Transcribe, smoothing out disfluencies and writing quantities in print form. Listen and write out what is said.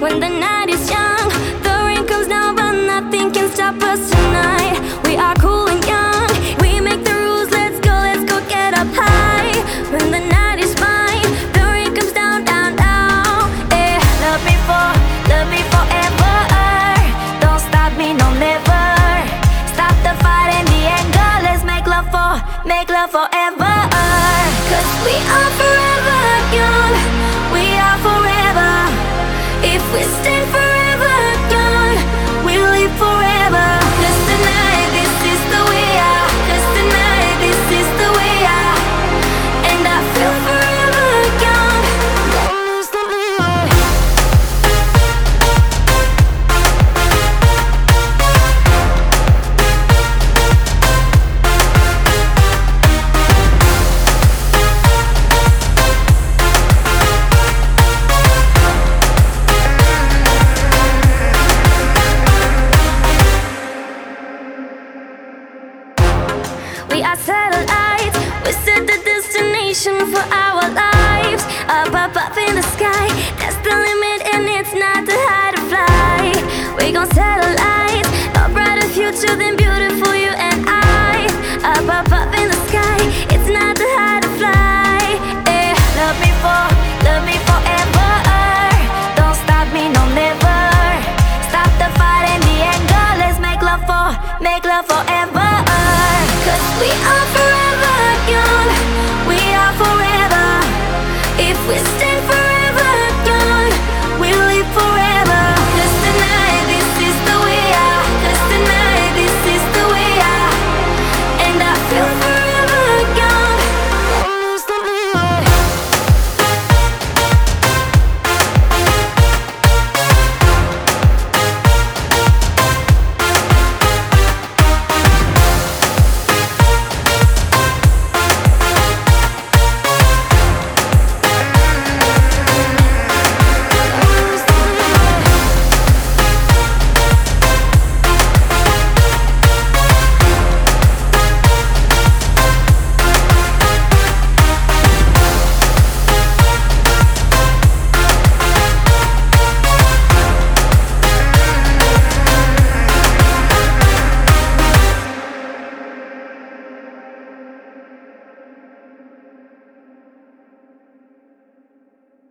when the night is young. The rain comes down, but nothing can stop us tonight. We are cool and young. We make the rules. Let's go get up high. When the night is fine, the rain comes down, down, down. Yeah, love me forever. Don't stop me, no never. Stop the fight and the anger. Let's make love forever. 'Cause we are forever young. We are forever. If we stay forever young, we'll live forever. 'Cause tonight, this is the way I. 'Cause tonight, this is the way I. And I feel forever young. We are satellites. We set the destination for our lives.